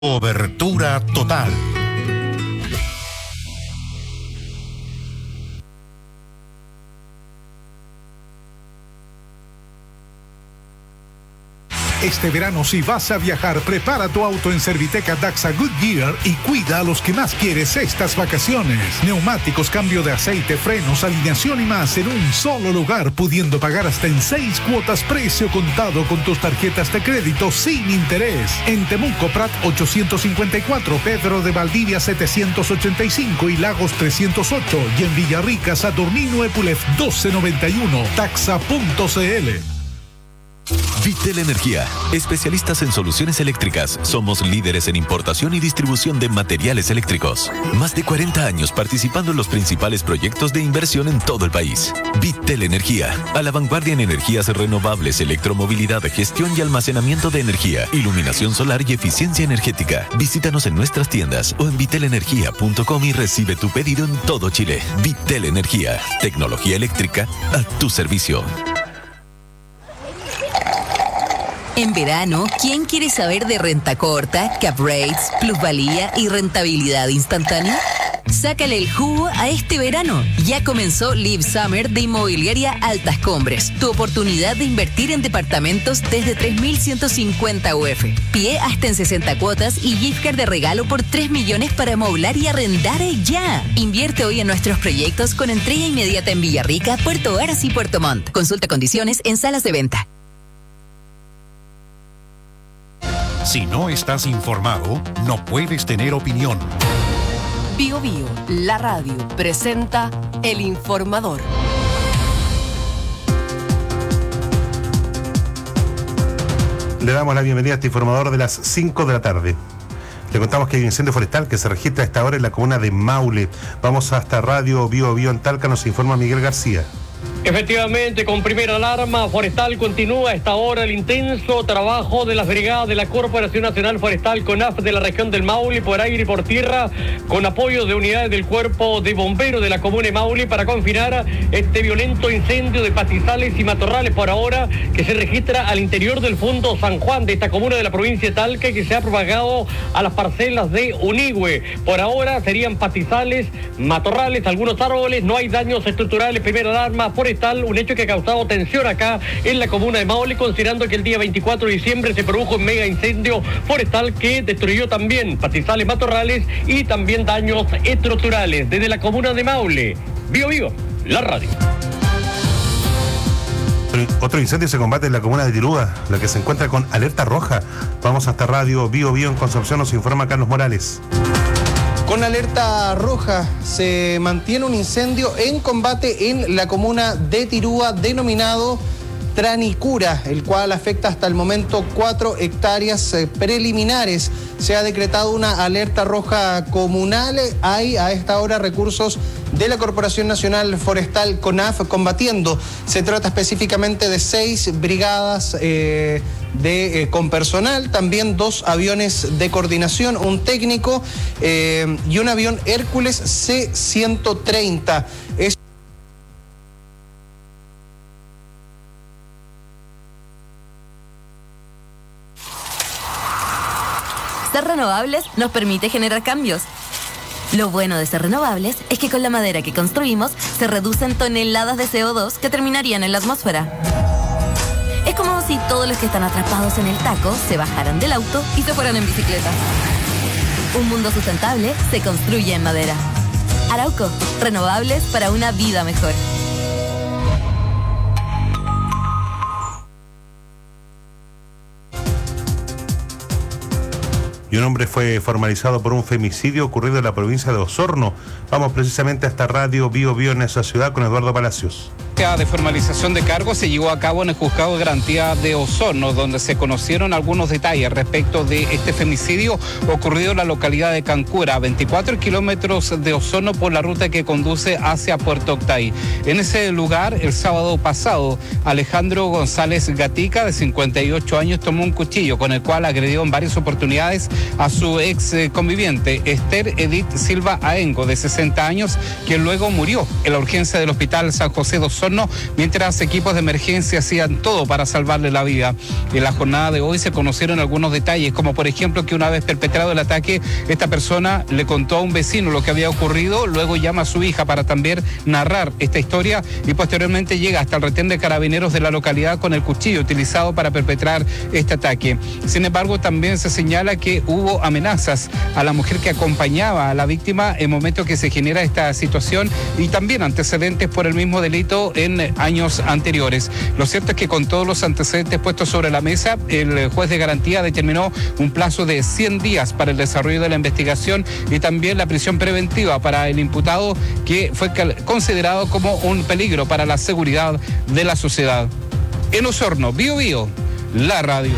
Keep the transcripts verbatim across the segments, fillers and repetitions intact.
Cobertura total. Este verano, si vas a viajar, prepara tu auto en Serviteca Daxa Goodyear y cuida a los que más quieres estas vacaciones. Neumáticos, cambio de aceite, frenos, alineación y más en un solo lugar, pudiendo pagar hasta en seis cuotas precio contado con tus tarjetas de crédito sin interés. En Temuco, Prat ochocientos cincuenta y cuatro, Pedro de Valdivia setecientos ochenta y cinco y Lagos trescientos ocho. Y en Villarrica, Saturnino Epulef doce noventa y uno. Taxa punto c l. Vitel Energía, especialistas en soluciones eléctricas. Somos líderes en importación y distribución de materiales eléctricos. Más de cuarenta años participando en los principales proyectos de inversión en todo el país. Vitel Energía, a la vanguardia en energías renovables, electromovilidad, gestión y almacenamiento de energía, iluminación solar y eficiencia energética. Visítanos en nuestras tiendas o en vitel energía punto com y recibe tu pedido en todo Chile. Vitel Energía, tecnología eléctrica a tu servicio. En verano, ¿quién quiere saber de renta corta, cap rates, plusvalía y rentabilidad instantánea? Sácale el jugo a este verano. Ya comenzó Live Summer de Inmobiliaria Altas Cumbres. Tu oportunidad de invertir en departamentos desde tres mil ciento cincuenta U F. Pie hasta en sesenta cuotas y gift card de regalo por tres millones para amoblar y arrendar ya. Invierte hoy en nuestros proyectos con entrega inmediata en Villarrica, Puerto Varas y Puerto Montt. Consulta condiciones en salas de venta. Si no estás informado, no puedes tener opinión. Bio Bio, la radio, presenta El Informador. Le damos la bienvenida a este informador de las cinco de la tarde. Le contamos que hay un incendio forestal que se registra a esta hora en la comuna de Maule. Vamos hasta Radio Bio Bio en Talca, nos informa Miguel García. Efectivamente, con primera alarma forestal continúa a esta hora el intenso trabajo de las brigadas de la Corporación Nacional Forestal CONAF de la región del Maule por aire y por tierra, con apoyo de unidades del Cuerpo de Bomberos de la comuna de Maule para confinar este violento incendio de pastizales y matorrales por ahora que se registra al interior del fondo San Juan de esta comuna de la provincia de Talca y que se ha propagado a las parcelas de Unigüe. Por ahora serían pastizales, matorrales, algunos árboles, no hay daños estructurales. Primera alarma forestal. Un hecho que ha causado tensión acá en la comuna de Maule, considerando que el día veinticuatro de diciembre se produjo un mega incendio forestal que destruyó también pastizales, matorrales y también daños estructurales. Desde la comuna de Maule, Bio Bio, la radio. Otro incendio se combate en la comuna de Tirúa, la que se encuentra con alerta roja. Vamos hasta Radio Bio Bio en Concepción, nos informa Carlos Morales. Con alerta roja se mantiene un incendio en combate en la comuna de Tirúa denominado Tranicura, el cual afecta hasta el momento cuatro hectáreas preliminares. Se ha decretado una alerta roja comunal. Hay a esta hora recursos de la Corporación Nacional Forestal CONAF combatiendo. Se trata específicamente de seis brigadas eh, de, eh, con personal, también dos aviones de coordinación, un técnico eh, y un avión Hércules C ciento treinta. Es Ser renovables nos permite generar cambios. Lo bueno de ser renovables es que con la madera que construimos se reducen toneladas de C O dos que terminarían en la atmósfera. Es como si todos los que están atrapados en el taco se bajaran del auto y se fueran en bicicleta. Un mundo sustentable se construye en madera. Arauco, renovables para una vida mejor. Y un hombre fue formalizado por un femicidio ocurrido en la provincia de Osorno. Vamos precisamente hasta Radio Bio Bio en esa ciudad con Eduardo Palacios. De formalización de cargos se llevó a cabo en el Juzgado de Garantía de Osorno, donde se conocieron algunos detalles respecto de este femicidio ocurrido en la localidad de Cancura, a veinticuatro kilómetros de Osorno por la ruta que conduce hacia Puerto Octay. En ese lugar, el sábado pasado, Alejandro González Gatica, de cincuenta y ocho años, tomó un cuchillo con el cual agredió en varias oportunidades a su ex conviviente, Esther Edith Silva Aengo, de sesenta años, quien luego murió en la urgencia del Hospital San José de Osorno. Osorno, mientras equipos de emergencia hacían todo para salvarle la vida. En la jornada de hoy se conocieron algunos detalles, como por ejemplo que una vez perpetrado el ataque, esta persona le contó a un vecino lo que había ocurrido, luego llama a su hija para también narrar esta historia y posteriormente llega hasta el retén de carabineros de la localidad con el cuchillo utilizado para perpetrar este ataque. Sin embargo, también se señala que hubo amenazas a la mujer que acompañaba a la víctima en el momento que se genera esta situación y también antecedentes por el mismo delito en años anteriores. Lo cierto es que con todos los antecedentes puestos sobre la mesa, el juez de garantía determinó un plazo de cien días para el desarrollo de la investigación y también la prisión preventiva para el imputado, que fue considerado como un peligro para la seguridad de la sociedad. En Osorno, Bío Bío, la radio.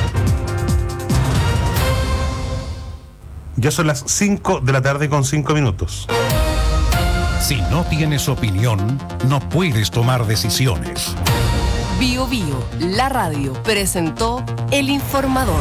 Ya son las cinco de la tarde con cinco minutos. Si no tienes opinión, no puedes tomar decisiones. Bío Bío, la radio, presentó El Informador.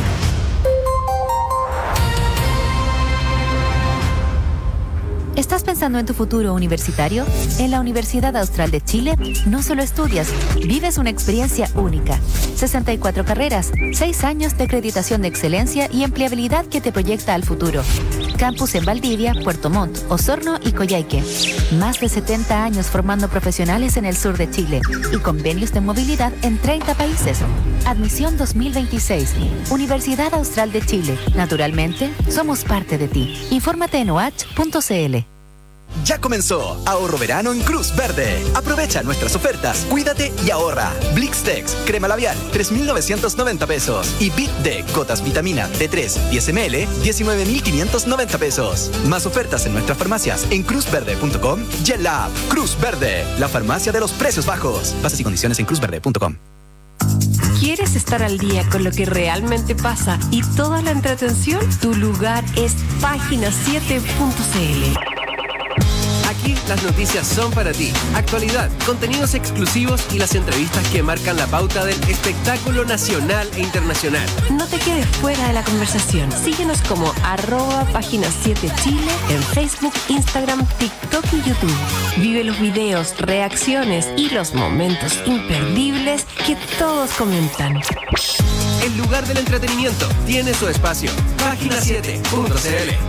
¿Estás pensando en tu futuro universitario? En la Universidad Austral de Chile no solo estudias, vives una experiencia única. sesenta y cuatro carreras, seis años de acreditación de excelencia y empleabilidad que te proyecta al futuro. Campus en Valdivia, Puerto Montt, Osorno y Coyhaique. Más de setenta años formando profesionales en el sur de Chile y convenios de movilidad en treinta países. Admisión dos mil veintiséis. Universidad Austral de Chile. Naturalmente, somos parte de ti. Infórmate en o h punto c l. Ya comenzó Ahorro Verano en Cruz Verde. Aprovecha nuestras ofertas, cuídate y ahorra. Blixtex, crema labial, tres mil novecientos noventa pesos. Y Bit D, gotas vitamina D tres, diez mililitros, diecinueve mil quinientos noventa pesos. Más ofertas en nuestras farmacias en cruz verde punto com y en la app Cruz Verde, la farmacia de los precios bajos. Bases y condiciones en cruz verde punto com. ¿Quieres estar al día con lo que realmente pasa y toda la entretención? Tu lugar es página siete punto c l. Aquí las noticias son para ti. Actualidad, contenidos exclusivos y las entrevistas que marcan la pauta del espectáculo nacional e internacional. No te quedes fuera de la conversación. Síguenos como arroba página siete Chile en Facebook, Instagram, TikTok y YouTube. Vive los videos, reacciones y los momentos imperdibles que todos comentan. El lugar del entretenimiento tiene su espacio. página siete punto c l.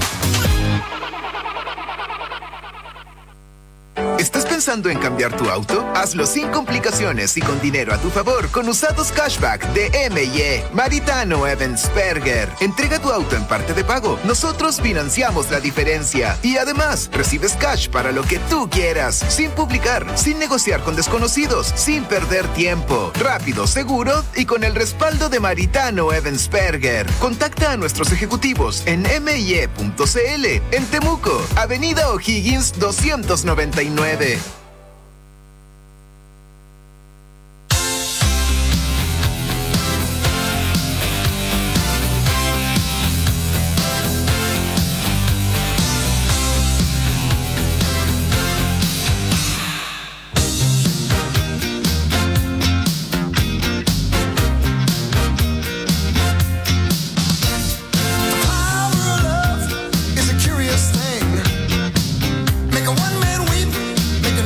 ¿Estás pensando en cambiar tu auto? Hazlo sin complicaciones y con dinero a tu favor con Usados Cashback de M y E. Maritano Evansperger. Entrega tu auto en parte de pago. Nosotros financiamos la diferencia. Y además, recibes cash para lo que tú quieras. Sin publicar, sin negociar con desconocidos, sin perder tiempo. Rápido, seguro y con el respaldo de Maritano Evansperger. Contacta a nuestros ejecutivos en m y e punto c l. En Temuco, Avenida O'Higgins doscientos noventa y nueve. Make a one-man weep, make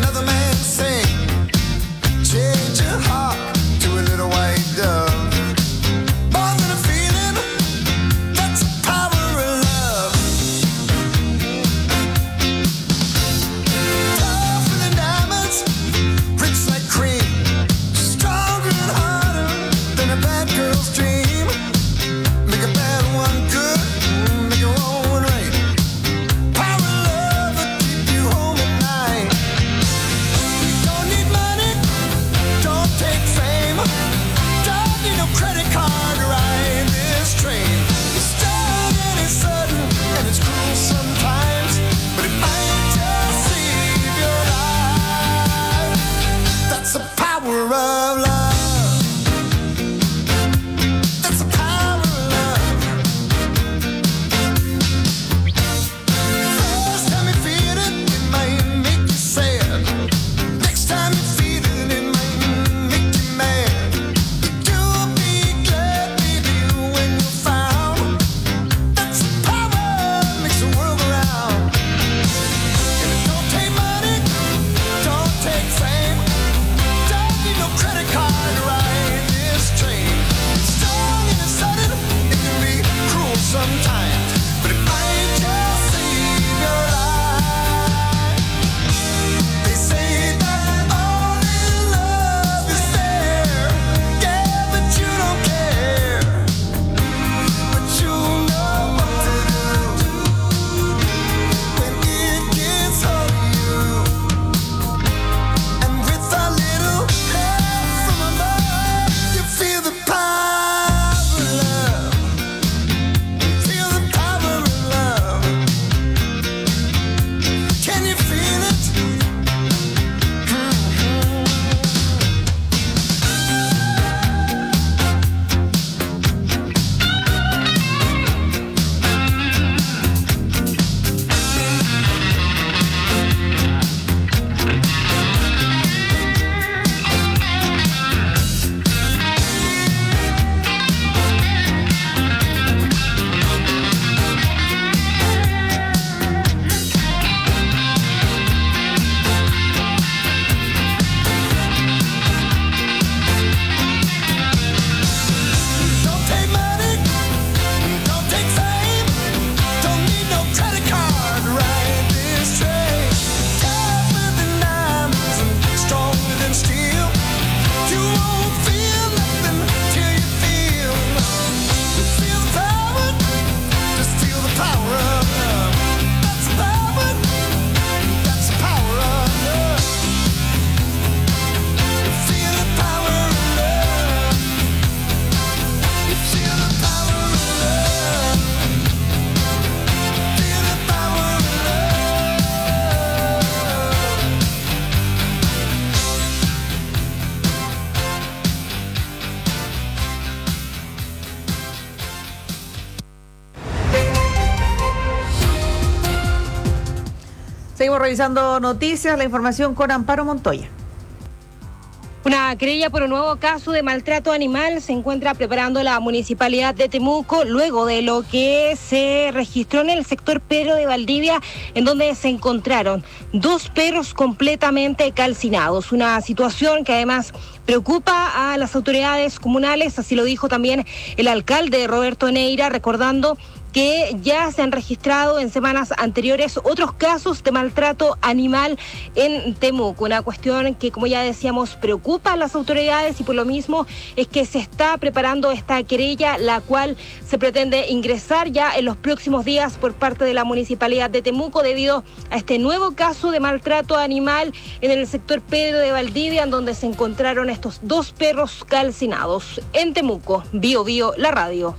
Seguimos revisando noticias, la información con Amparo Montoya. Una querella por un nuevo caso de maltrato animal se encuentra preparando la Municipalidad de Temuco luego de lo que se registró en el sector Pedro de Valdivia, en donde se encontraron dos perros completamente calcinados. Una situación que además preocupa a las autoridades comunales, así lo dijo también el alcalde Roberto Neira, recordando que ya se han registrado en semanas anteriores otros casos de maltrato animal en Temuco. Una cuestión que, como ya decíamos, preocupa a las autoridades y por lo mismo es que se está preparando esta querella, la cual se pretende ingresar ya en los próximos días por parte de la Municipalidad de Temuco debido a este nuevo caso de maltrato animal en el sector Pedro de Valdivia, en donde se encontraron estos dos perros calcinados. En Temuco, Bio Bio, la radio.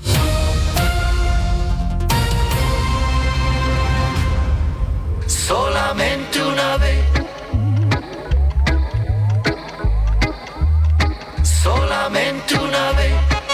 Solamente una vez, solamente una vez.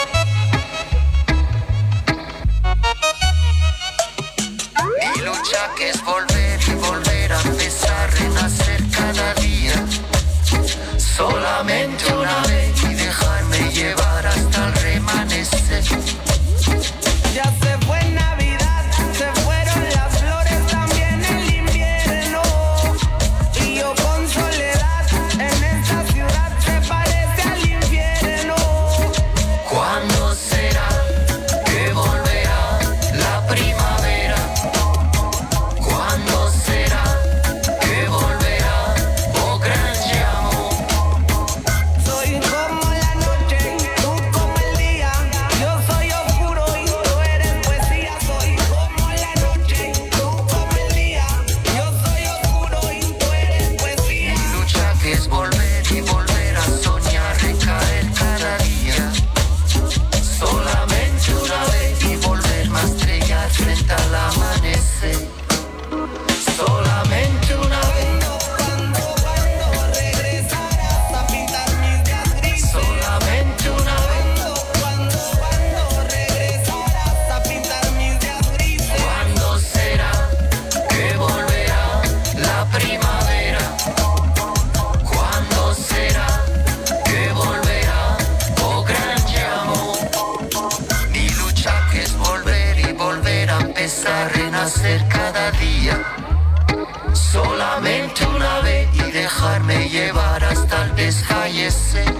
Mi lucha que es volver y volver a empezar, renacer cada día. Solamente una vez y dejarme llevar hasta el remanecer. Ya se fue Navidad, se fueron las flores, también el invierno. Y yo con soledad en esta ciudad se parece al infierno. ¿Cuándo será que volverá la primavera? ¿Cuándo será que volverá, oh gran amor? Soy como la noche, tú como el día. Yo soy oscuro y tú eres poesía. Soy como la noche, tú como el día. Yo soy oscuro y tú eres poesía. Mi lucha que es volver y volver a soñar, recaer cada día. Solamente una vez y volver a estrellar frente al amanecer. Solamente una vez. Cuando, cuando regresarás a pintar mis días grises. Solamente una vez. Cuando, cuando regresarás a pintar mis días grises. ¿Cuándo será que volverá la primavera? ¿Cuándo será que volverá, oh gran amor? Mi lucha que es volver y volver a empezar, renacer cada día. Solamente una vez y dejarme llevar hasta el desfallecer.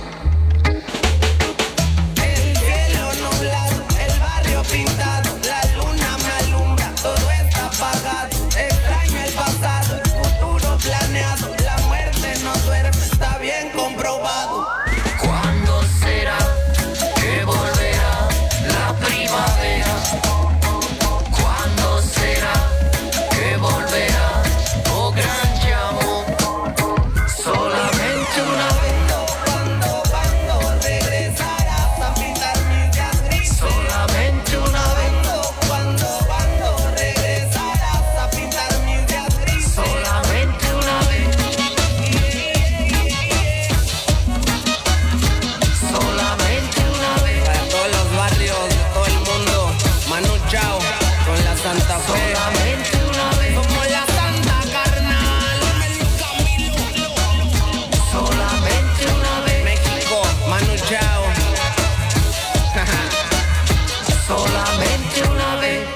El cielo nublado, el barrio pintado, la luna me alumbra, todo está apagado. Extraño el pasado, el futuro planeado, la muerte no duerme, está bien comprobado. ¿Cuándo será que volverá la primavera? ¿Cuándo será que volverá, oh gran amor? Solamente una vez. Cuando, cuando regresarás a pintar mis días grises. Solamente una vez. Cuando, cuando regresarás a pintar mis días grises. Solamente una vez. Solamente una vez. Para todos los barrios de todo el mundo, Manu Chao con la Santa Fe. Solamente una vez. Como la Santa Carnal. Solamente una vez. México, Manu Chao. Solamente una vez.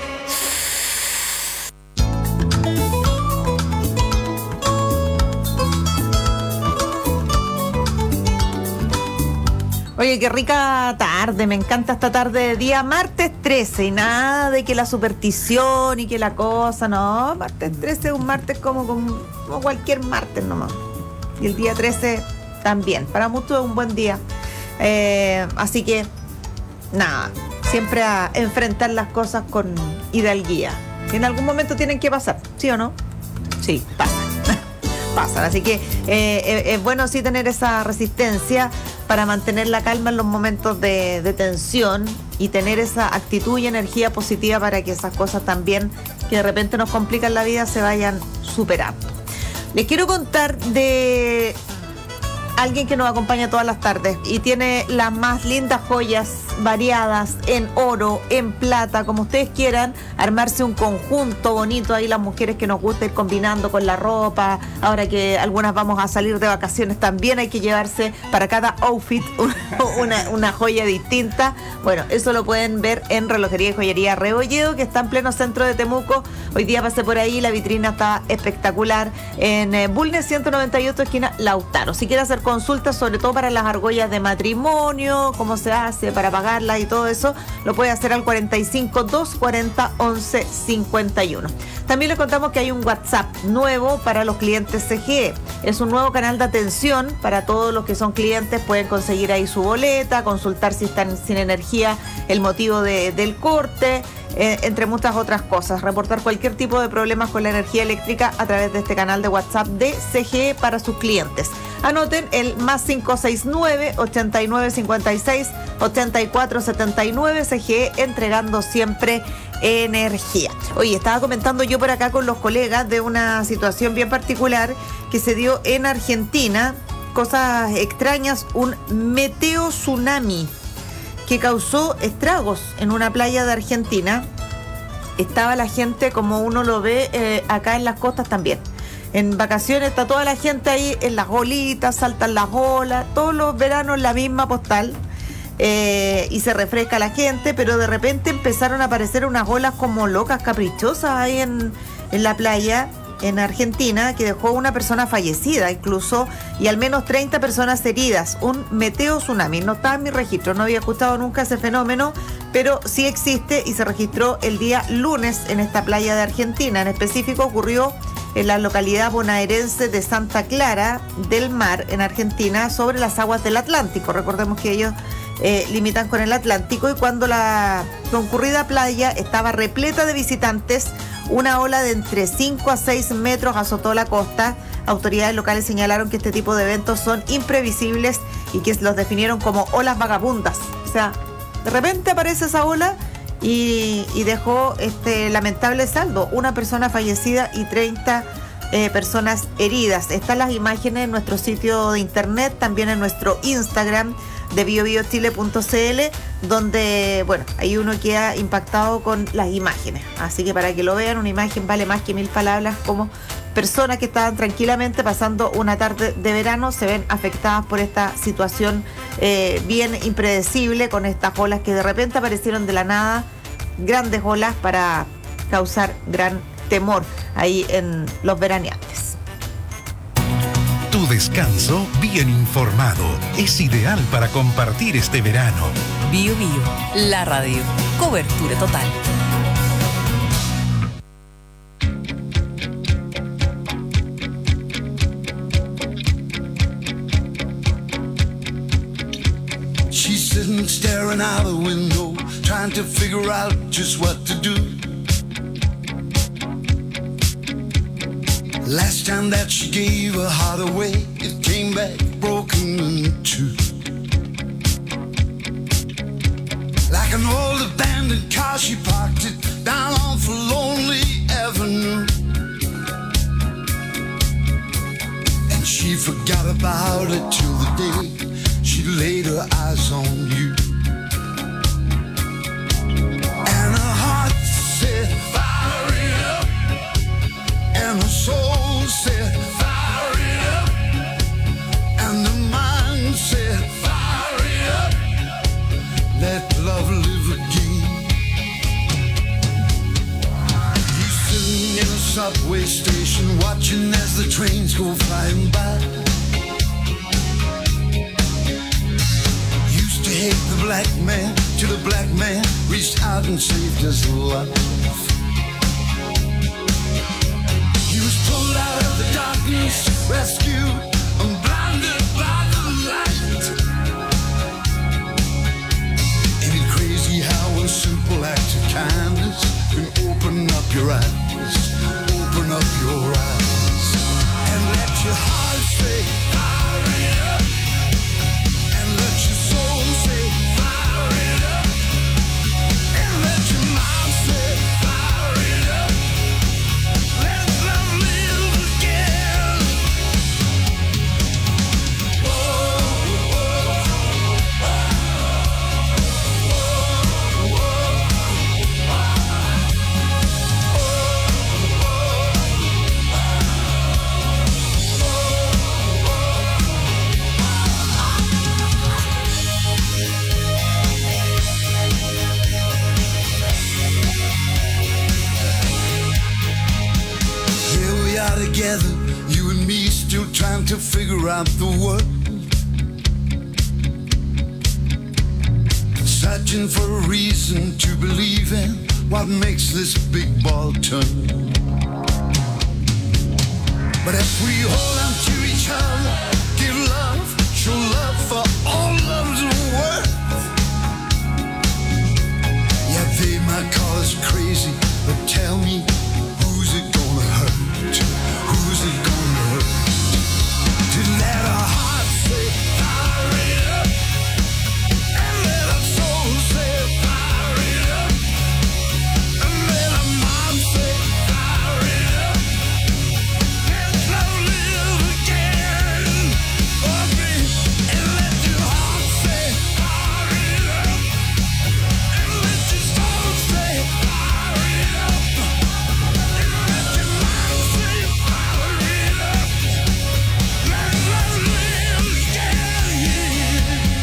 Oye, qué rica tarde, me encanta esta tarde de día martes trece y nada de que la superstición y que la cosa, no, martes trece es un martes como, como, como cualquier martes nomás. Y el día trece también, para muchos es un buen día. Eh, así que, nada, siempre a enfrentar las cosas con hidalguía. En algún momento tienen que pasar, ¿sí o no? Sí, pasan. Pasan, así que eh, es bueno sí tener esa resistencia para mantener la calma en los momentos de, de tensión y tener esa actitud y energía positiva para que esas cosas también que de repente nos complican la vida se vayan superando. Les quiero contar de alguien que nos acompaña todas las tardes y tiene las más lindas joyas variadas, en oro, en plata, como ustedes quieran, armarse un conjunto bonito. Ahí las mujeres que nos gusta ir combinando con la ropa, ahora que algunas vamos a salir de vacaciones también hay que llevarse para cada outfit una, una joya distinta. Bueno, eso lo pueden ver en Relojería y Joyería Rebolledo, que está en pleno centro de Temuco. Hoy día pasé por ahí, la vitrina está espectacular, en eh, Bulnes ciento noventa y ocho, esquina Lautaro. Si quiere hacer consultas, sobre todo para las argollas de matrimonio, cómo se hace para pagarlas y todo eso, lo puede hacer al cuarenta y cinco, doscientos cuarenta, once cincuenta y uno. También le contamos que hay un WhatsApp nuevo para los clientes C G E. Es un nuevo canal de atención para todos los que son clientes. Pueden conseguir ahí su boleta, consultar si están sin energía, el motivo de, del corte, eh, entre muchas otras cosas. Reportar cualquier tipo de problemas con la energía eléctrica a través de este canal de WhatsApp de C G E para sus clientes. Anoten el más cinco seis nueve, ochenta y nueve cincuenta y seis, ochenta y cuatro setenta y nueve. C G E, entregando siempre energía. Oye, estaba comentando yo por acá con los colegas de una situación bien particular que se dio en Argentina. Cosas extrañas, un meteo tsunami que causó estragos en una playa de Argentina. Estaba la gente, como uno lo ve eh, acá en las costas también. En vacaciones está toda la gente ahí en las olitas, saltan las olas, todos los veranos la misma postal. Eh, y se refresca la gente, pero de repente empezaron a aparecer unas olas como locas, caprichosas ahí en, en la playa en Argentina, que dejó una persona fallecida incluso, y al menos treinta personas heridas. Un meteo tsunami, no estaba en mi registro, no había escuchado nunca ese fenómeno, pero sí existe y se registró el día lunes en esta playa de Argentina. En específico ocurrió en la localidad bonaerense de Santa Clara del Mar, en Argentina, sobre las aguas del Atlántico. Recordemos que ellos eh, limitan con el Atlántico, y cuando la concurrida playa estaba repleta de visitantes, una ola de entre cinco a seis metros azotó la costa. Autoridades locales señalaron que este tipo de eventos son imprevisibles y que los definieron como olas vagabundas. O sea, de repente aparece esa ola y, y dejó este lamentable saldo, una persona fallecida y treinta eh, personas heridas. Están las imágenes en nuestro sitio de internet, también en nuestro Instagram de bio bio chile punto c l, donde, bueno, ahí uno queda impactado con las imágenes. Así que para que lo vean, una imagen vale más que mil palabras. Como personas que estaban tranquilamente pasando una tarde de verano se ven afectadas por esta situación eh, bien impredecible, con estas olas que de repente aparecieron de la nada, grandes olas para causar gran temor ahí en los veraneantes. Tu descanso bien informado es ideal para compartir este verano. Bio Bio, la radio. Cobertura total. She's sitting staring out the window, trying to figure out just what to do. Last time that she gave her heart away, it came back broken in two. Like an old abandoned car, she parked it down off a lonely avenue. And she forgot about it till the day she laid her eyes on you. And her heart said, fire it up. And her soul said, fire it up. And the mind said, fire it up. Let love live again. He's sitting in a subway station, watching as the trains go flying by. Used to hate the black man, till the black man reached out and saved his life. Pulled out of the darkness, rescued and blinded by the light. Ain't it crazy how a simple act of kindness can open up your eyes, open up your eyes, and let your heart say, fire it up, and let your soul say, fire it up, and let your mind say, together, you and me still trying to figure out the world. Searching for a reason to believe in what makes this big ball turn. But if we hold on to each other, give love, show love for all love's worth. Yeah, they might call us crazy, but tell me, who's it gonna hurt? Who's it gonna hurt? To let our hearts say fire it up, and let our souls say fire it up, and let our minds say fire it up. Let's love live again, oh baby, and let your heart say fire it up, and let your soul say fire it up, and let your mind say fire it up. Let love live again.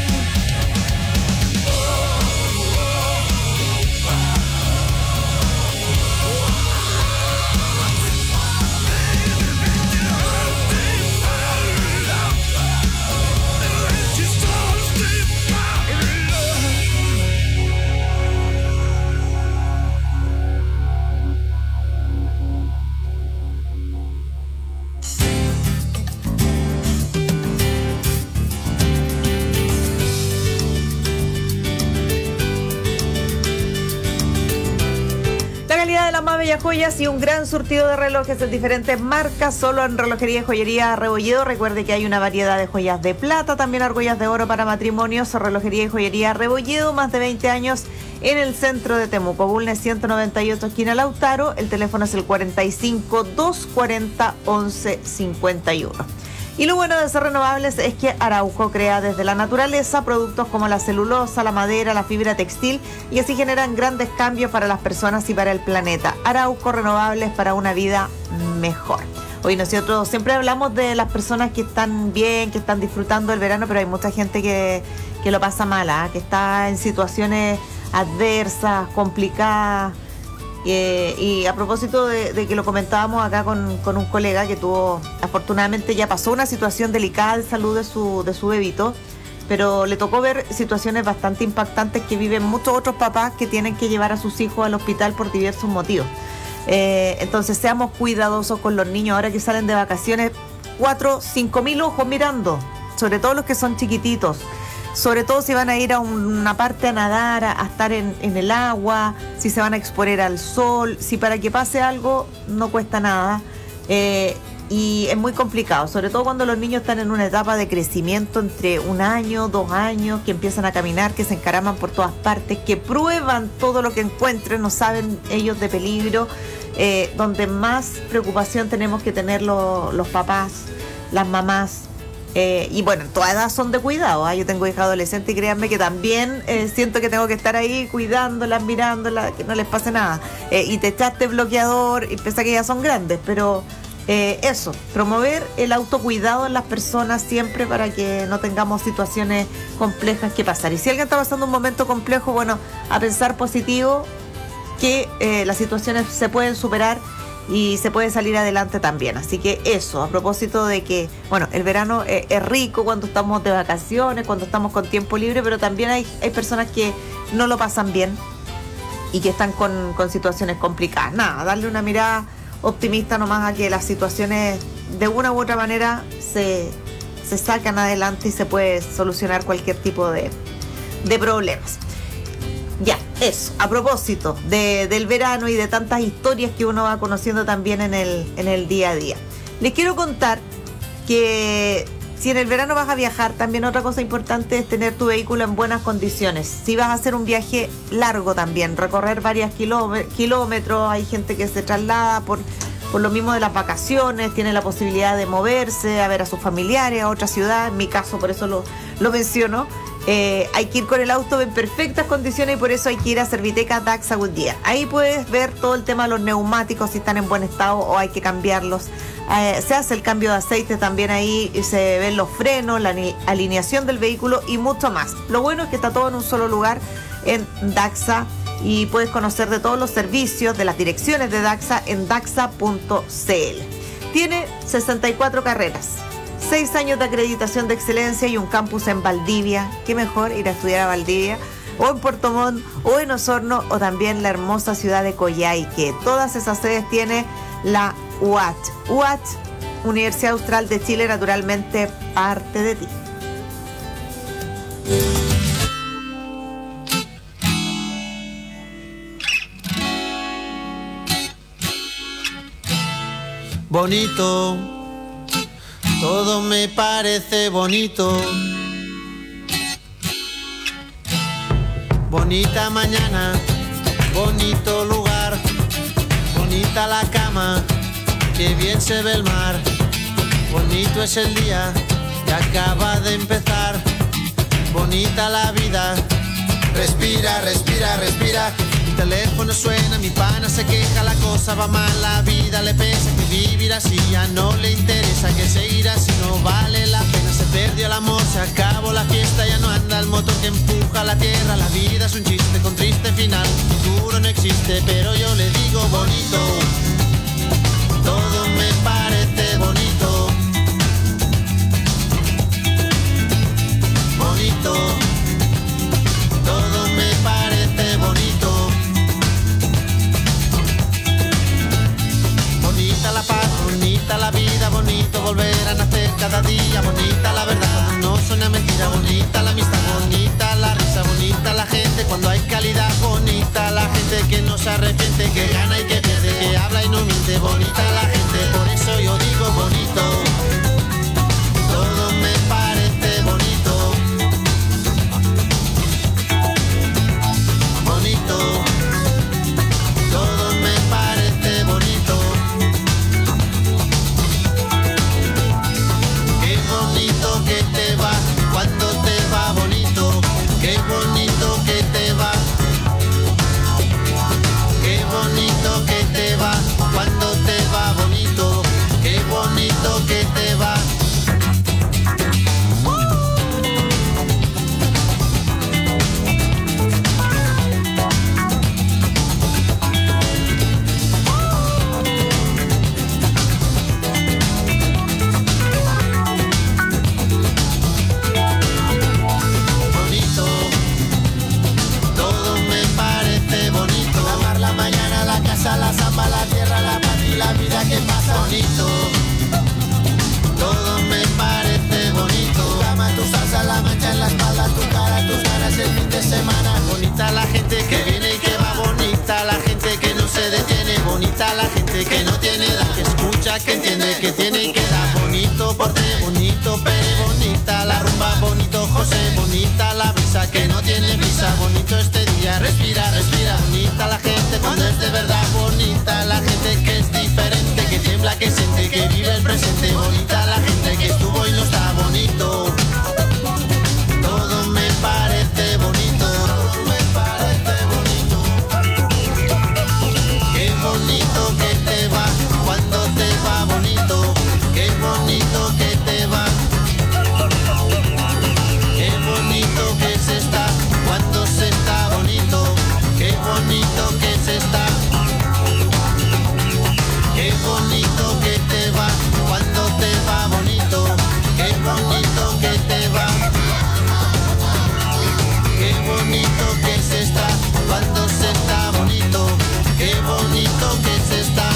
La calidad de las más bellas joyas y un gran surtido de relojes en diferentes marcas, solo en Relojería y Joyería Rebolledo. Recuerde que hay una variedad de joyas de plata, también argollas de oro para matrimonios. Relojería y Joyería Rebolledo, más de veinte años en el centro de Temuco. Bulnes ciento noventa y ocho, esquina Lautaro. El teléfono es el cuarenta y cinco, doscientos cuarenta, once cincuenta y uno. Y lo bueno de ser renovables es que Arauco crea desde la naturaleza productos como la celulosa, la madera, la fibra textil, y así generan grandes cambios para las personas y para el planeta. Arauco, renovables para una vida mejor. Hoy nosotros siempre hablamos de las personas que están bien, que están disfrutando del verano, pero hay mucha gente que, que lo pasa mal, ¿eh? Que está en situaciones adversas, complicadas. Eh, y a propósito de, de que lo comentábamos acá con, con un colega que tuvo, afortunadamente ya pasó una situación delicada de salud de su, de su bebito, pero le tocó ver situaciones bastante impactantes que viven muchos otros papás que tienen que llevar a sus hijos al hospital por diversos motivos. Eh, entonces seamos cuidadosos con los niños ahora que salen de vacaciones. Cuatro, cinco mil ojos mirando, sobre todo los que son chiquititos. Sobre todo si van a ir a una parte a nadar, a, a estar en, en el agua, si se van a exponer al sol, si para que pase algo no cuesta nada. Eh, y es muy complicado, sobre todo cuando los niños están en una etapa de crecimiento entre un año, dos años, que empiezan a caminar, que se encaraman por todas partes, que prueban todo lo que encuentren, no saben ellos de peligro, eh, donde más preocupación tenemos que tener lo, los papás, las mamás. Eh, y bueno, en toda edad son de cuidado, ¿eh? Yo tengo hija adolescente y créanme que también eh, siento que tengo que estar ahí cuidándolas, mirándolas, que no les pase nada. Eh, y te echaste bloqueador, y pese a que ya son grandes, pero eh, eso, promover el autocuidado en las personas siempre para que no tengamos situaciones complejas que pasar. Y si alguien está pasando un momento complejo, bueno, a pensar positivo, que eh, las situaciones se pueden superar y se puede salir adelante también. Así que eso, a propósito de que, bueno, el verano es, es rico cuando estamos de vacaciones, cuando estamos con tiempo libre, pero también hay, hay personas que no lo pasan bien y que están con, con situaciones complicadas. Nada, darle una mirada optimista nomás a que las situaciones de una u otra manera se, se sacan adelante y se puede solucionar cualquier tipo de, de problemas. Ya, eso, a propósito de, del verano y de tantas historias que uno va conociendo también en el, en el día a día. Les quiero contar que si en el verano vas a viajar, también otra cosa importante es tener tu vehículo en buenas condiciones. Si vas a hacer un viaje largo también, recorrer varios kilómetros, hay gente que se traslada por, por lo mismo de las vacaciones, tiene la posibilidad de moverse, a ver a sus familiares, a otra ciudad, en mi caso por eso lo, lo menciono. Eh, hay que ir con el auto en perfectas condiciones y por eso hay que ir a Serviteca Daxa Goodyear. Ahí puedes ver todo el tema de los neumáticos, si están en buen estado o hay que cambiarlos. Eh, se hace el cambio de aceite también ahí, y se ven los frenos, la alineación del vehículo y mucho más. Lo bueno es que está todo en un solo lugar en Daxa y puedes conocer de todos los servicios, de las direcciones de Daxa en daxa punto c l. Tiene sesenta y cuatro carreras, seis años de acreditación de excelencia y un campus en Valdivia. Qué mejor ir a estudiar a Valdivia, o en Puerto Montt, o en Osorno, o también la hermosa ciudad de Coyhaique. Todas esas sedes tiene la U A Ch. U A Ch, Universidad Austral de Chile, naturalmente parte de ti. Bonito, todo me parece bonito. Bonita mañana, bonito lugar, bonita la cama, que bien se ve el mar. Bonito es el día que acaba de empezar, bonita la vida. Respira, respira, respira. Mi teléfono suena, mi pana se queja, la cosa va mal, la vida le pesa, que vivir así ya no le interesa, que seguir así no vale la pena. Se perdió el amor, se acabó la fiesta, ya no anda el motor que empuja la tierra. La vida es un chiste con triste final, futuro no existe, pero yo le digo bonito. Todo me parece bonito. Bonito. Todo me parece bonito. Bonita la paz, bonita la vida, bonito volver a nacer cada día. Bonita la verdad cuando no suena mentira, bonita la amistad, bonita la risa, bonita la gente cuando hay calidad, bonita la gente que no se arrepiente, que gana y que pierde, que habla y no miente, bonita la gente, por eso yo digo bonito. Todo me parece bonito. Bonito, todo me parece bonito. Qué bonito que te va cuando te va bonito. Qué bonito que te va. Qué bonito que te va cuando te va bonito. Qué bonito que te va. La samba, la tierra, la paz y la vida que pasa bonito. Todo me parece bonito. Tu cama, tu salsa, la mancha en la espalda, tu cara, tus ganas el fin de semana. Bonita la gente que viene y que va, bonita la gente que no se detiene, bonita la gente que no tiene edad, que escucha, que entiende, que tiene y que da. Bonito porte, bonito Pere, bonita la rumba, bonito José, bonita la brisa que no tiene brisa, bonito este día, respira, respira. Bonita la gente cuando es de verdad, bonita la gente que es diferente, que tiembla, que siente, que vive el presente, bonita la gente que estuvo y no está bonito. Todo me parece bonito, todo me parece bonito. Qué bonito que te va cuando te va bonito. Qué bonito que te va. Qué bonito que se está cuando se está bonito. Qué bonito que se está. Qué bonito que te va cuando te va bonito. Qué bonito que te va. Qué bonito que se está cuando se está bonito. Qué bonito que se está.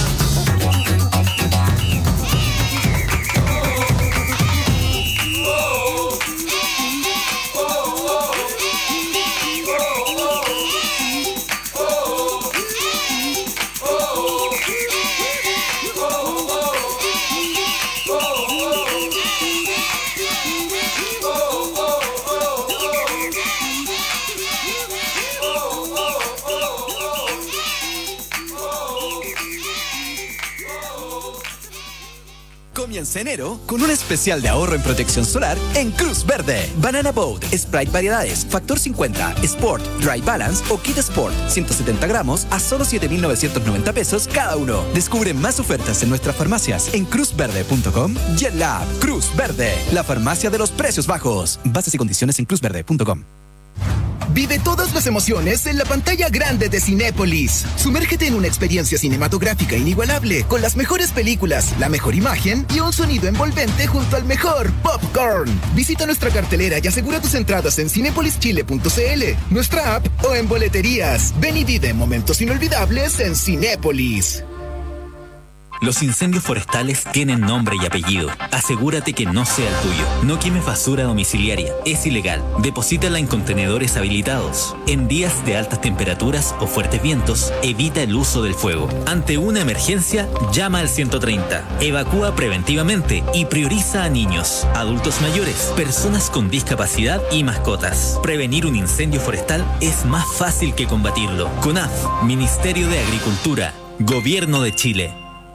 Comienza enero con un especial de ahorro en protección solar en Cruz Verde. Banana Boat, Sprite variedades, Factor cincuenta, Sport, Dry Balance o Kit Sport, ciento setenta gramos a solo siete mil novecientos noventa pesos cada uno. Descubre más ofertas en nuestras farmacias en cruz verde punto com y en la app Cruz Verde, la farmacia de los precios bajos. Bases y condiciones en cruz verde punto com. Vive todas las emociones en la pantalla grande de Cinépolis. Sumérgete en una experiencia cinematográfica inigualable, con las mejores películas, la mejor imagen y un sonido envolvente junto al mejor popcorn. Visita nuestra cartelera y asegura tus entradas en cinépolis chile punto c l, nuestra app o en boleterías. Ven y vive momentos inolvidables en Cinépolis. Los incendios forestales tienen nombre y apellido. Asegúrate que no sea el tuyo. No quemes basura domiciliaria. Es ilegal. Deposítala en contenedores habilitados. En días de altas temperaturas o fuertes vientos, evita el uso del fuego. Ante una emergencia, llama al ciento treinta. Evacúa preventivamente y prioriza a niños, adultos mayores, personas con discapacidad y mascotas. Prevenir un incendio forestal es más fácil que combatirlo. CONAF, Ministerio de Agricultura, Gobierno de Chile.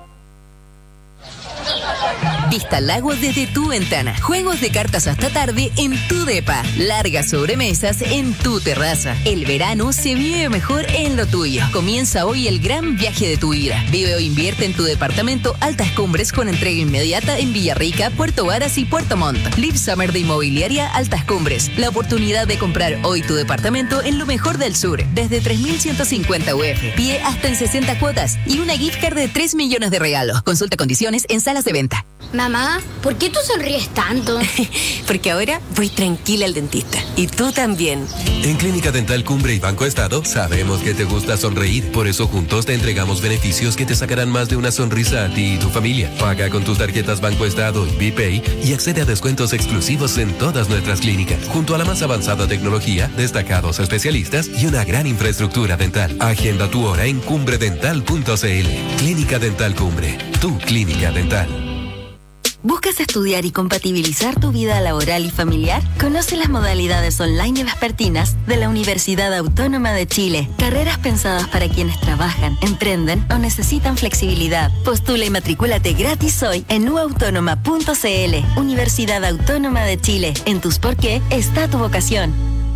Vista al lago desde tu ventana. Juegos de cartas hasta tarde en tu depa. Largas sobremesas en tu terraza. El verano se vive mejor en lo tuyo. Comienza hoy el gran viaje de tu vida. Vive o invierte en tu departamento Altas Cumbres con entrega inmediata en Villarrica, Puerto Varas y Puerto Montt. Live Summer de Inmobiliaria Altas Cumbres. La oportunidad de comprar hoy tu departamento en lo mejor del sur. Desde tres mil ciento cincuenta U F. Pie hasta en sesenta cuotas. Y una gift card de tres millones de regalos. Consulta condiciones en salas de venta. Mamá, ¿por qué tú sonríes tanto? Porque ahora voy tranquila al dentista. Y tú también. En Clínica Dental Cumbre y Banco Estado sabemos que te gusta sonreír. Por eso juntos te entregamos beneficios que te sacarán más de una sonrisa a ti y tu familia. Paga con tus tarjetas Banco Estado y BPay y accede a descuentos exclusivos en todas nuestras clínicas. Junto a la más avanzada tecnología, destacados especialistas y una gran infraestructura dental. Agenda tu hora en cumbre dental punto c l. Clínica Dental Cumbre, tu clínica dental. ¿Buscas estudiar y compatibilizar tu vida laboral y familiar? Conoce las modalidades online y vespertinas de la Universidad Autónoma de Chile. Carreras pensadas para quienes trabajan, emprenden o necesitan flexibilidad. Postula y matricúlate gratis hoy en u autónoma punto c l. Universidad Autónoma de Chile. En tus por qué está tu vocación.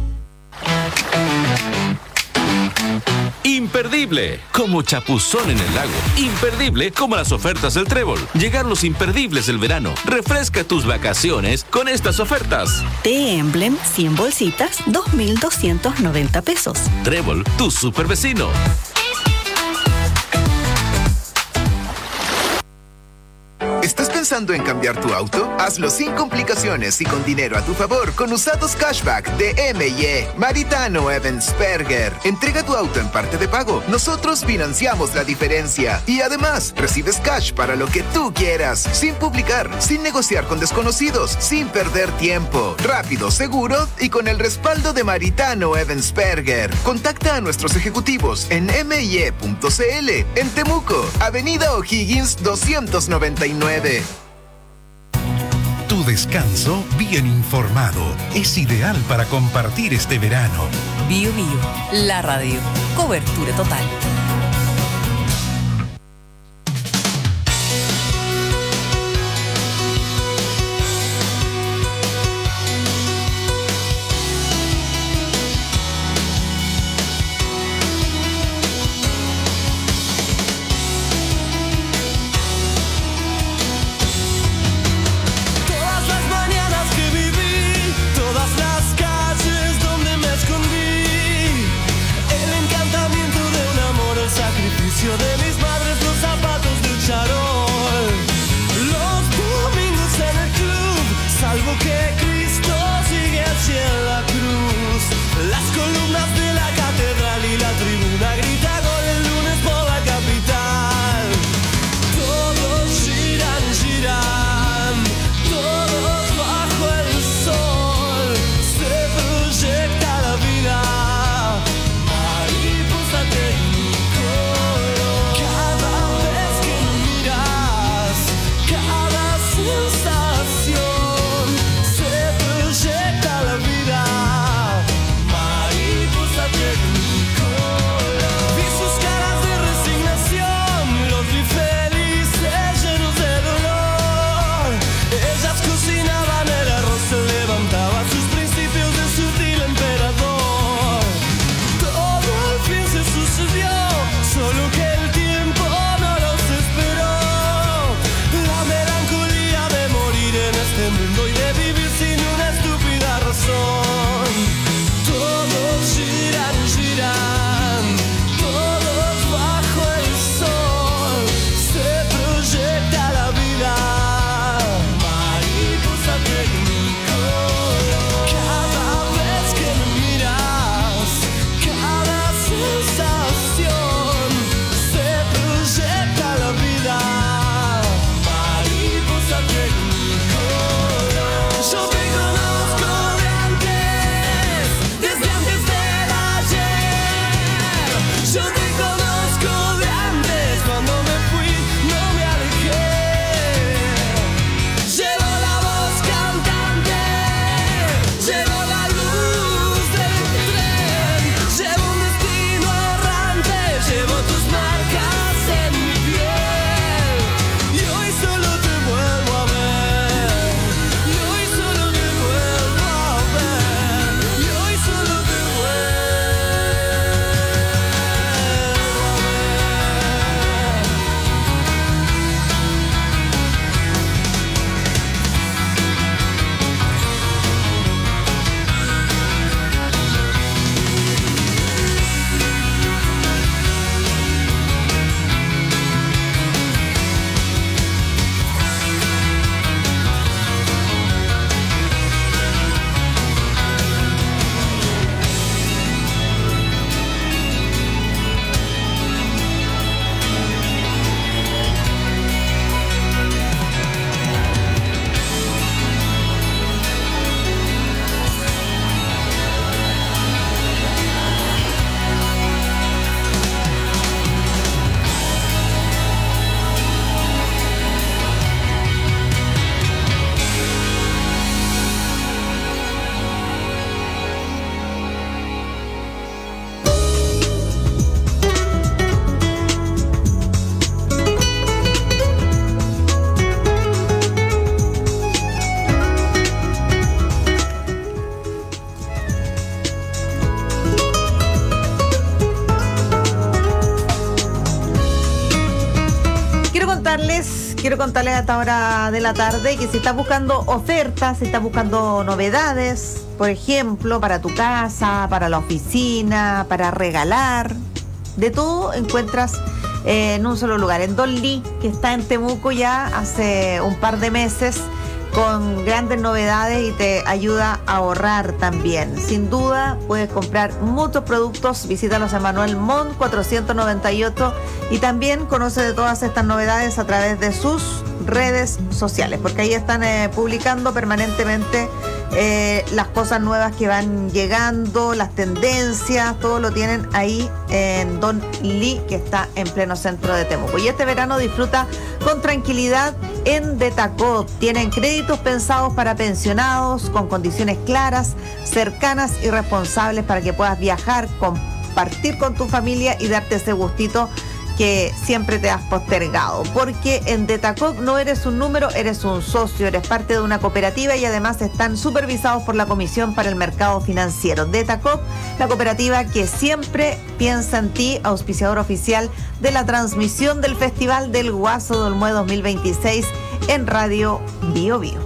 Imperdible, como chapuzón en el lago. Imperdible, como las ofertas del Trébol. Llegan los imperdibles del verano. Refresca tus vacaciones con estas ofertas. Té Emblem, cien bolsitas, dos mil doscientos noventa pesos. Trébol, tu super vecino. ¿Estás pensando en cambiar tu auto? Hazlo sin complicaciones y con dinero a tu favor con Usados Cashback de M y E. Maritano Evansperger. Entrega tu auto en parte de pago. Nosotros financiamos la diferencia. Y además, recibes cash para lo que tú quieras. Sin publicar, sin negociar con desconocidos, sin perder tiempo. Rápido, seguro y con el respaldo de Maritano Evansperger. Contacta a nuestros ejecutivos en eme y e punto ce ele. En Temuco, Avenida O'Higgins doscientos noventa y nueve. Tu descanso bien informado es ideal para compartir este verano. Bio Bio, la radio. Cobertura total. Donde me escondí, el encantamiento de un amor contarles, quiero contarles a esta hora de la tarde que si estás buscando ofertas, si estás buscando novedades, por ejemplo, para tu casa, para la oficina, para regalar, de todo encuentras eh, en un solo lugar, en Don Lee, que está en Temuco ya hace un par de meses, con grandes novedades y te ayuda a ahorrar también. Sin duda, puedes comprar muchos productos. Visítalos en Manuel Montt cuatrocientos noventa y ocho y también conoce de todas estas novedades a través de sus redes sociales, porque ahí están eh, publicando permanentemente eh, las cosas nuevas que van llegando, las tendencias, todo lo tienen ahí en Don Lee, que está en pleno centro de Temuco. Y este verano disfruta con tranquilidad en Detacop. Tienen créditos pensados para pensionados con condiciones claras, cercanas y responsables para que puedas viajar, compartir con tu familia y darte ese gustito que siempre te has postergado, porque en Detacop no eres un número, eres un socio, eres parte de una cooperativa y además están supervisados por la Comisión para el Mercado Financiero. Detacop, la cooperativa que siempre piensa en ti, auspiciador oficial de la transmisión del Festival del Guaso del Mue dos mil veintiséis en Radio Bio Bio.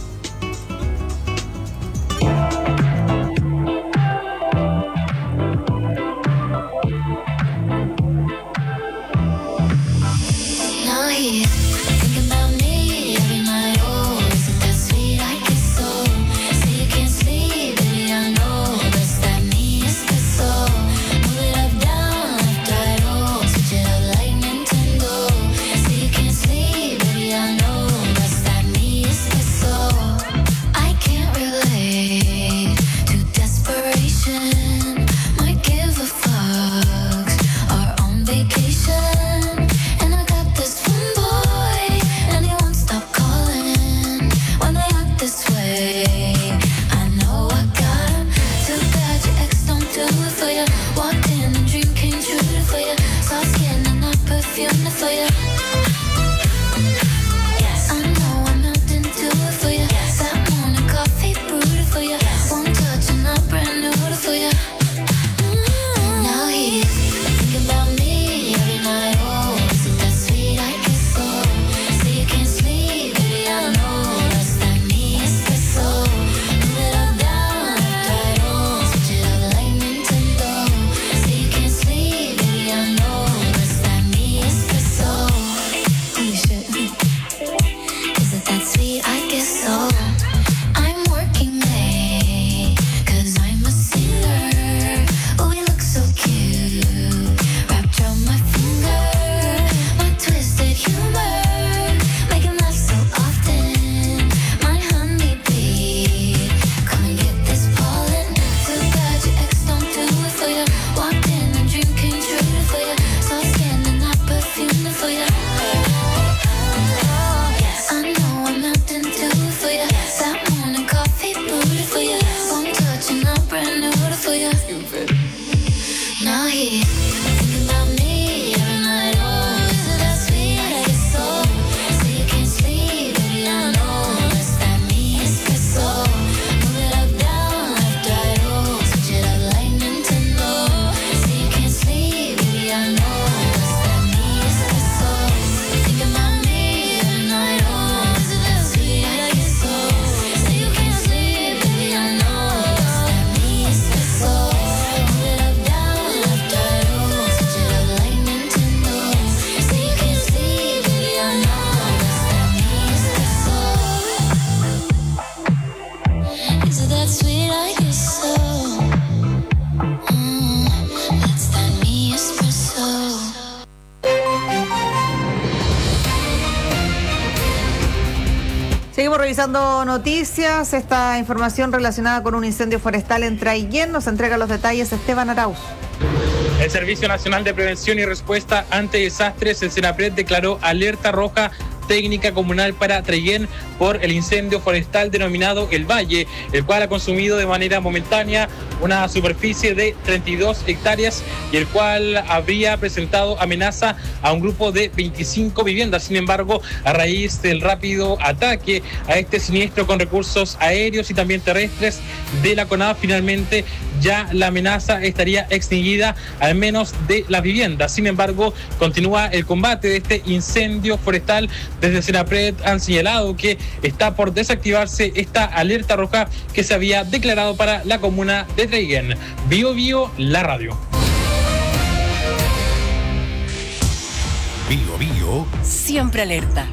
Seguimos revisando noticias. Esta información relacionada con un incendio forestal en Traillén nos entrega los detalles Esteban Arauz. El Servicio Nacional de Prevención y Respuesta ante Desastres, el SENAPRED, declaró alerta roja técnica comunal para Traiguén por el incendio forestal denominado El Valle, el cual ha consumido de manera momentánea una superficie de treinta y dos hectáreas y el cual habría presentado amenaza a un grupo de veinticinco viviendas. Sin embargo, a raíz del rápido ataque a este siniestro con recursos aéreos y también terrestres de la CONAF, finalmente ya la amenaza estaría extinguida, al menos de las viviendas. Sin embargo, continúa el combate de este incendio forestal. Desde Senapred han señalado que está por desactivarse esta alerta roja que se había declarado para la comuna de Traiguén. Bio Bio, la radio. Bio Bio. Siempre alerta.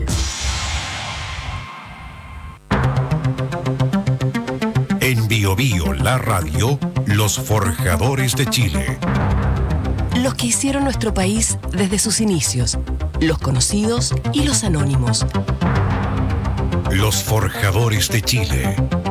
En Bio Bio, la radio, los forjadores de Chile. Los que hicieron nuestro país desde sus inicios, los conocidos y los anónimos. Los forjadores de Chile.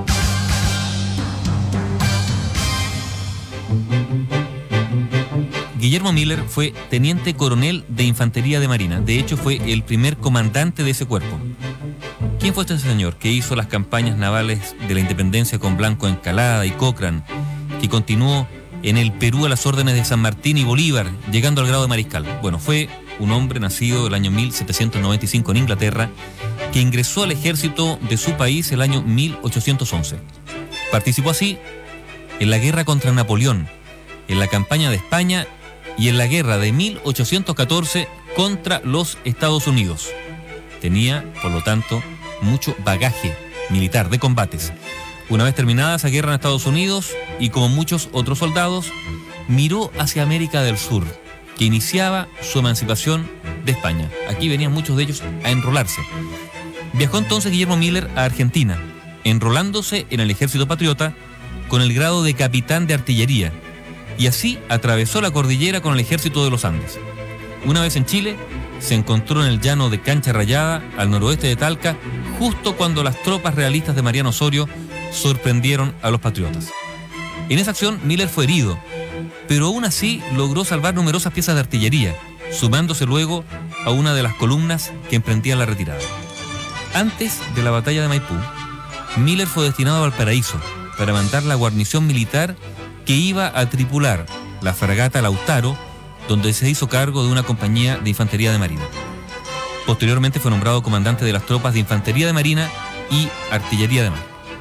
Guillermo Miller fue teniente coronel de Infantería de Marina. De hecho, fue el primer comandante de ese cuerpo. ¿Quién fue este señor que hizo las campañas navales de la independencia con Blanco Encalada y Cochrane, que continuó en el Perú a las órdenes de San Martín y Bolívar, llegando al grado de mariscal? Bueno, fue un hombre nacido el año mil setecientos noventa y cinco en Inglaterra, que ingresó al ejército de su país el año mil ochocientos once. Participó así en la guerra contra Napoleón, en la campaña de España y en la guerra de mil ochocientos catorce contra los Estados Unidos. Tenía, por lo tanto, mucho bagaje militar de combates. Una vez terminada esa guerra en Estados Unidos, y como muchos otros soldados, miró hacia América del Sur, que iniciaba su emancipación de España. Aquí venían muchos de ellos a enrolarse. Viajó entonces Guillermo Miller a Argentina, enrolándose en el Ejército Patriota con el grado de capitán de artillería, y así atravesó la cordillera con el Ejército de los Andes. Una vez en Chile, se encontró en el llano de Cancha Rayada, al noroeste de Talca, justo cuando las tropas realistas de Mariano Osorio sorprendieron a los patriotas. En esa acción, Miller fue herido, pero aún así logró salvar numerosas piezas de artillería, sumándose luego a una de las columnas que emprendían la retirada. Antes de la batalla de Maipú, Miller fue destinado a Valparaíso para mandar la guarnición militar que iba a tripular la fragata Lautaro, donde se hizo cargo de una compañía de infantería de marina. Posteriormente fue nombrado comandante de las tropas de infantería de marina y artillería de mar.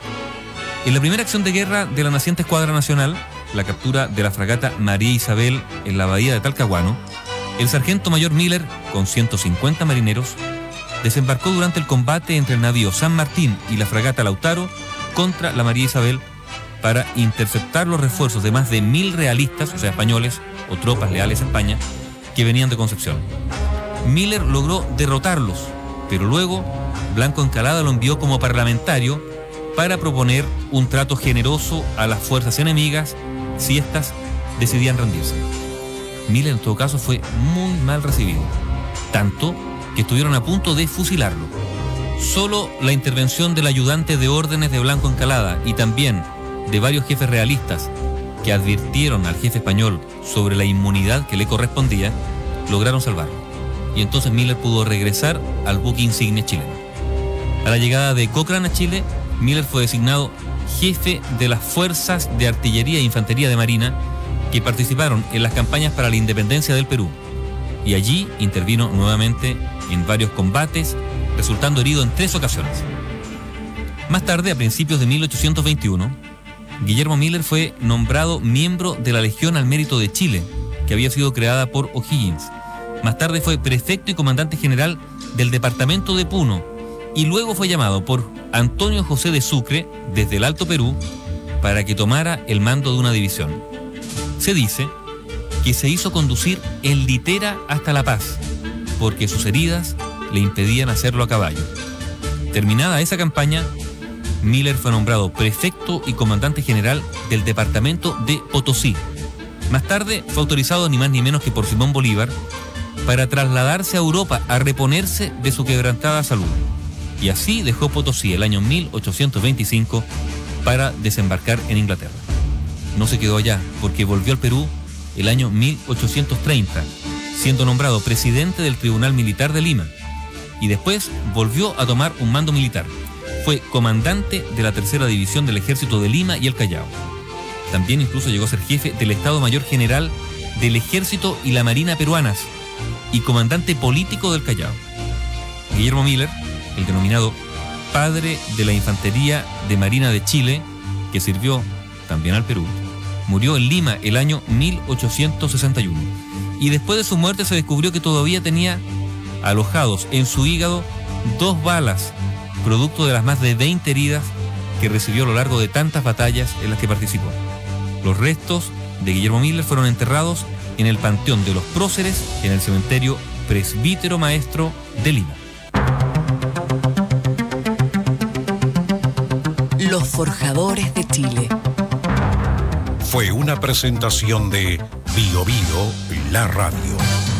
En la primera acción de guerra de la naciente Escuadra Nacional, la captura de la fragata María Isabel en la bahía de Talcahuano, el sargento mayor Miller, con ciento cincuenta marineros, desembarcó durante el combate entre el navío San Martín y la fragata Lautaro contra la María Isabel para interceptar los refuerzos de más de mil realistas, o sea, españoles o tropas leales a España, que venían de Concepción. Miller logró derrotarlos, pero luego Blanco Encalada lo envió como parlamentario para proponer un trato generoso a las fuerzas enemigas si éstas decidían rendirse. Miller en todo caso fue muy mal recibido, tanto que estuvieron a punto de fusilarlo. Solo la intervención del ayudante de órdenes de Blanco Encalada y también de varios jefes realistas que advirtieron al jefe español sobre la inmunidad que le correspondía, lograron salvarlo. Y entonces Miller pudo regresar al buque insignia chileno. A la llegada de Cochrane a Chile, Miller fue designado jefe de las fuerzas de artillería e infantería de marina que participaron en las campañas para la independencia del Perú. Y allí intervino nuevamente en varios combates, resultando herido en tres ocasiones. Más tarde, a principios de mil ochocientos veintiuno, Guillermo Miller fue nombrado miembro de la Legión al Mérito de Chile, que había sido creada por O'Higgins. Más tarde fue prefecto y comandante general del departamento de Puno, y luego fue llamado por Antonio José de Sucre desde el Alto Perú para que tomara el mando de una división. Se dice que se hizo conducir en litera hasta La Paz, porque sus heridas le impedían hacerlo a caballo. Terminada esa campaña, Miller fue nombrado prefecto y comandante general del departamento de Potosí. Más tarde fue autorizado ni más ni menos que por Simón Bolívar para trasladarse a Europa a reponerse de su quebrantada salud. Y así dejó Potosí el año mil ochocientos veinticinco para desembarcar en Inglaterra. No se quedó allá, porque volvió al Perú el año mil ochocientos treinta, siendo nombrado presidente del Tribunal Militar de Lima. y después volvió a tomar un mando militar. Fue comandante de la tercera división del ejército de Lima y el Callao. También incluso llegó a ser jefe del Estado Mayor General del Ejército y la Marina peruanas y comandante político del Callao. Guillermo Miller, el denominado padre de la Infantería de Marina de Chile, que sirvió también al Perú, murió en Lima el año mil ochocientos sesenta y uno. Y después de su muerte se descubrió que todavía tenía alojados en su hígado dos balas, producto de las más de veinte heridas que recibió a lo largo de tantas batallas en las que participó. Los restos de Guillermo Miller fueron enterrados en el Panteón de los Próceres, en el cementerio Presbítero Maestro de Lima. Los forjadores de Chile. Fue una presentación de Bio Bio, la radio.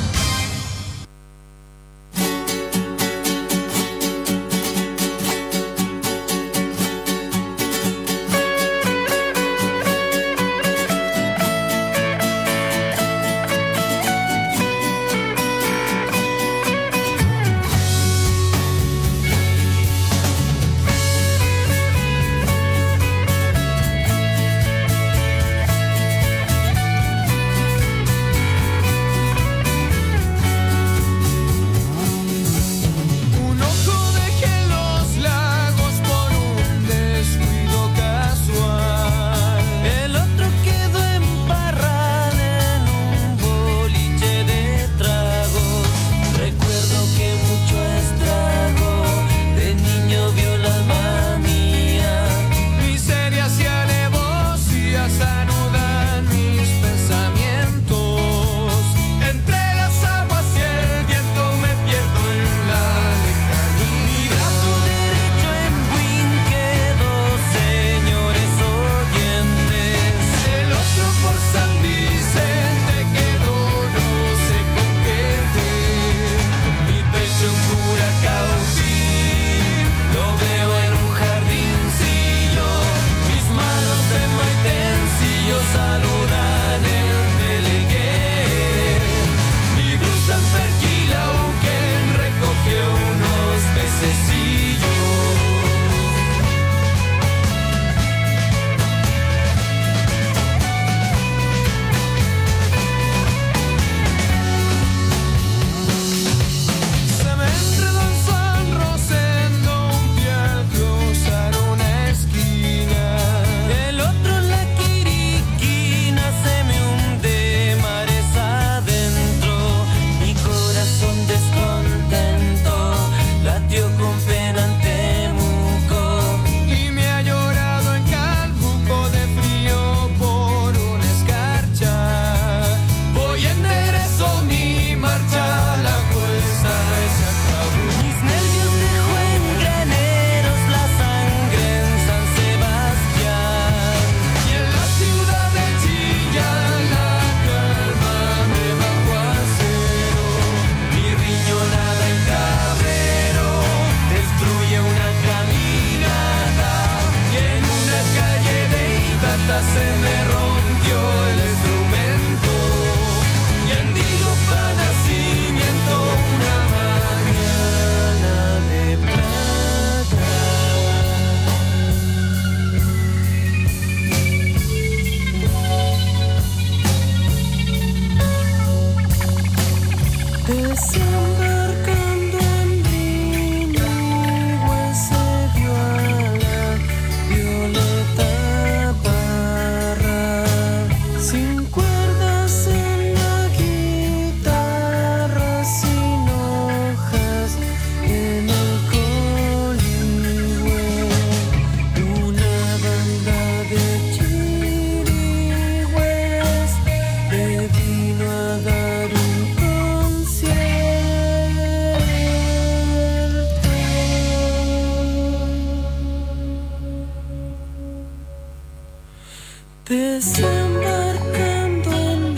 Desembarcando en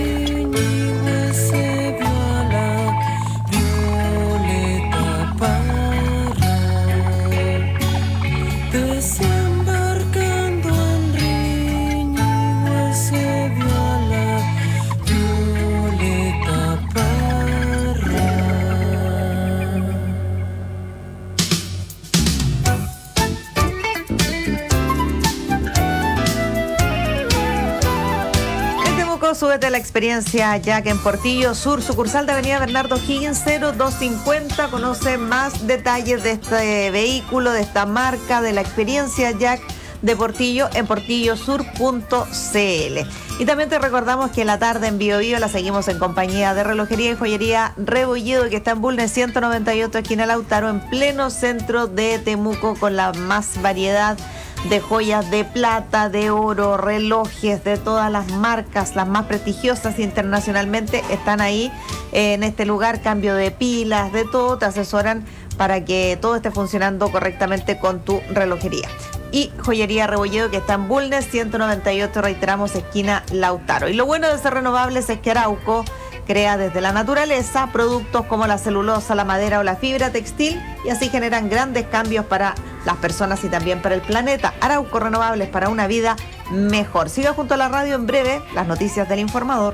Riñihue se vio a la Violeta Parra. Desembarcando en Riñihue se vio a la Violeta Parra. Auco, súbete a la experiencia Jack en Portillo Sur, sucursal de Avenida Bernardo Higgins cero dos cincuenta. Conoce más detalles de este vehículo, de esta marca, de la experiencia Jack de Portillo en portillo sur punto c l. Y también te recordamos que en la tarde en Bio Bio la seguimos en compañía de Relojería y Joyería Rebolledo, que está en Bulnes ciento noventa y ocho, esquina Lautaro, en pleno centro de Temuco, con la más variedad de joyas de plata, de oro, relojes de todas las marcas, las más prestigiosas internacionalmente, están ahí en este lugar. Cambio de pilas, de todo, te asesoran para que todo esté funcionando correctamente con tu relojería. Y Joyería Rebolledo, que está en Bulnes ciento noventa y ocho, reiteramos, esquina Lautaro. Y lo bueno de ser renovables es que Arauco crea desde la naturaleza productos como la celulosa, la madera o la fibra textil, y así generan grandes cambios para las personas y también para el planeta. Arauco, renovables para una vida mejor. Siga junto a la radio, en breve las noticias del Informador.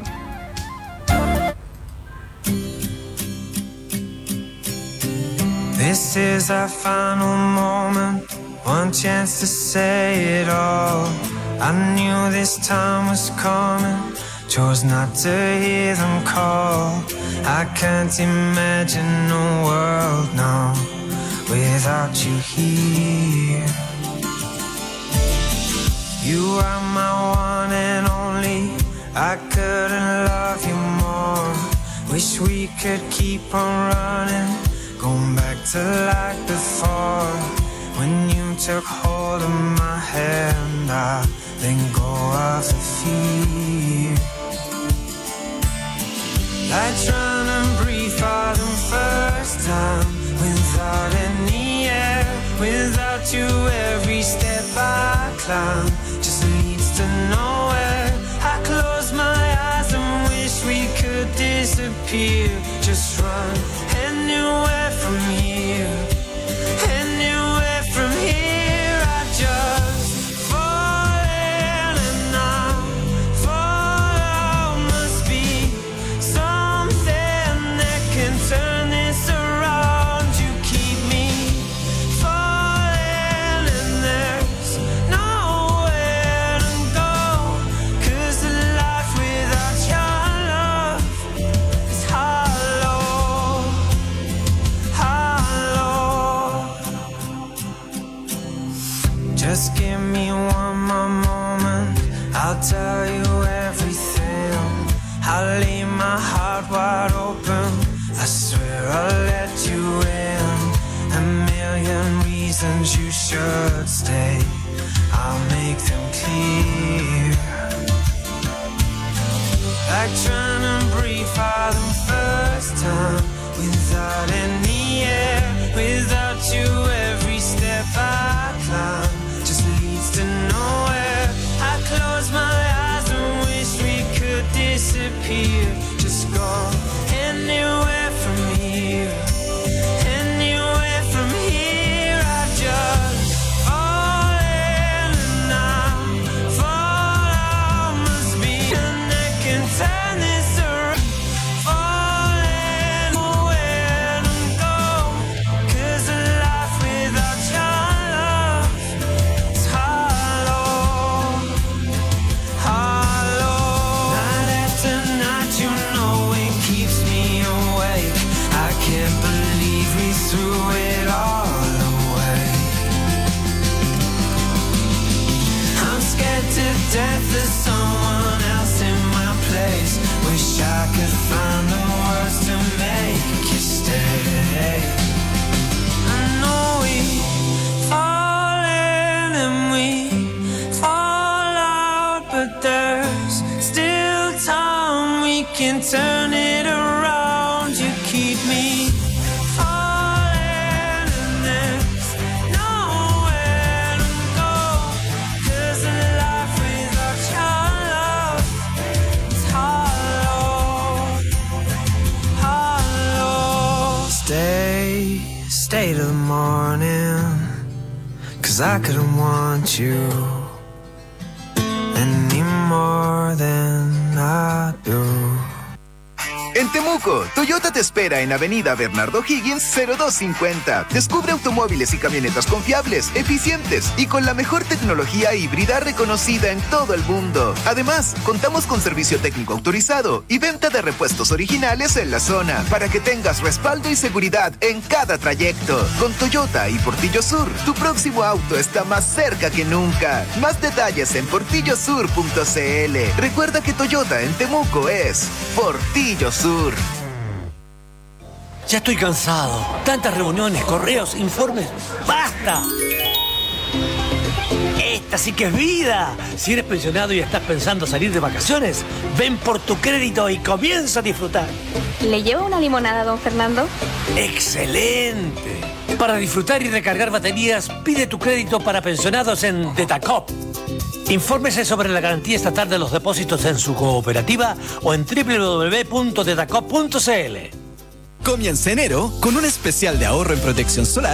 This is our final moment, one chance to say it all. I knew this time was coming, chose not to hear them call. I can't imagine a world now without you here. You are my one and only, I couldn't love you more. Wish we could keep on running, going back to like before. When you took hold of my hand, I let go of the fear. Like trying to breathe for the first time without any air. Without you, every step I climb just leads to nowhere. I close my eyes and wish we could disappear. Just run anywhere from here, anywhere from here. I just fall in and I fall out. Must be something that can turn this around. You keep me falling and there's nowhere to go. 'Cause the life without your love is hollow, hollow. Just give me one more moment, I'll tell you everything. I'll leave my heart wide open, I swear I'll let you in. A million reasons you should stay, I'll make them clear. Like trying to breathe for the first time without any air. Without you, every step I climb just leads to nowhere. I close my eyes and wish we could disappear. Just go anywhere from here, anywhere from here. I just fall in and I fall out. Must be and that can turn this around. Fall anywhere to go. 'Cause a life without your love is hollow, hollow. Night after night, you know it keeps me awake. I can't believe we threw it all away. I'm scared to death of someone else in my place. Wish I could find the words to make you stay. I know we fall in and we fall out, but there's still time we can turn it around. You keep me falling and there's nowhere to go. 'Cause a life without your love is hollow, hollow. Stay, stay till the morning, 'cause I couldn't want you any more than I do. En Temuco, Toyota te espera en Avenida Bernardo Higgins cero dos cincuenta. Descubre automóviles y camionetas confiables, eficientes y con la mejor tecnología híbrida reconocida en todo el mundo. Además, contamos con servicio técnico autorizado y venta de repuestos originales en la zona para que tengas respaldo y seguridad en cada trayecto. Con Toyota y Portillo Sur, tu próximo auto está más cerca que nunca. Más detalles en portillo sur punto c l. Recuerda que Toyota en Temuco es Portillo Sur. Ya estoy cansado. Tantas reuniones, correos, informes. ¡Basta! Esta sí que es vida. Si eres pensionado y estás pensando salir de vacaciones, ven por tu crédito y comienza a disfrutar. ¿Le llevo una limonada, don Fernando? ¡Excelente! Para disfrutar y recargar baterías, pide tu crédito para pensionados en Detacop. Infórmese sobre la garantía estatal de los depósitos en su cooperativa o en doble u doble u doble u punto detacop punto c l. Comienza enero con un especial de ahorro en protección solar